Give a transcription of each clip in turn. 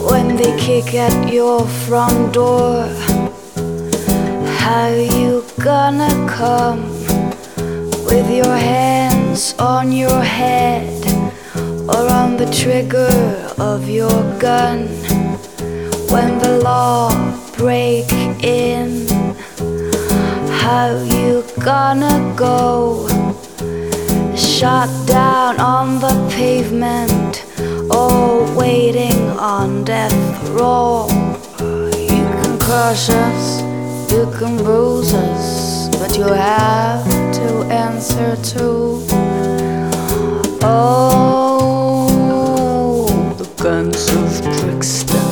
when they kick at your front door? How you gonna come with your hands on your head or on the trigger of your gun when the law break in? How you gonna go shot down on the pavement or waiting on death row? You can crush us, you can bruise us, but you have to answer too. Oh, the guns of Brixton.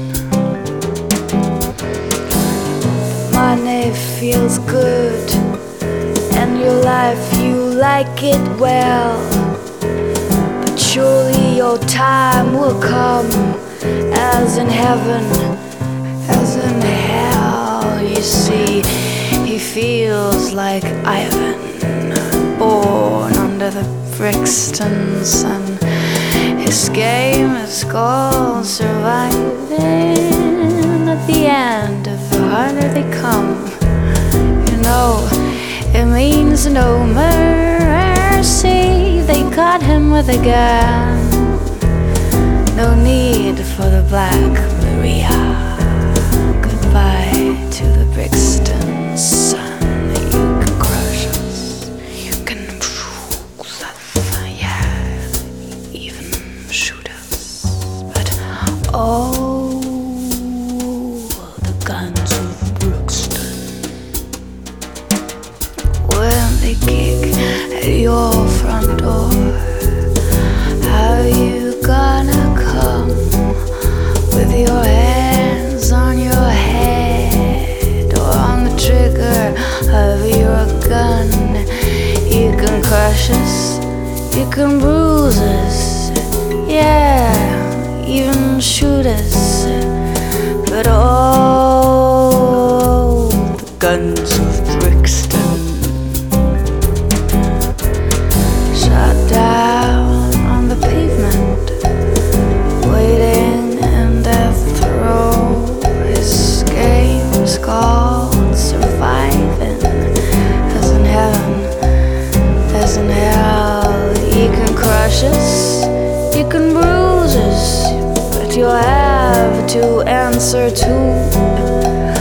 Money feels good, and your life, you like it well. But surely your time will come, as in heaven, as in hell. You see, he feels like Ivan, born under the Brixton sun. His game is called surviving. At the end, the harder they come, you know, it means no mercy. They caught him with a gun. No need for the Black Maria. Goodbye to the Brixton sun. You can crush us, you can bruise us, yeah, even shoot us. But oh, the guns of Brixton. When they kick at your front door, how you gonna come with your hands on your head or on the trigger of your gun? You can crush us, you can bruise us, yeah, even shoot us. But oh, the guns of Brixton, shot down on the pavement, waiting in death row. His game is called surviving. As in heaven, as in hell. You can crush us, you can bruise us, but you'll have to answer too.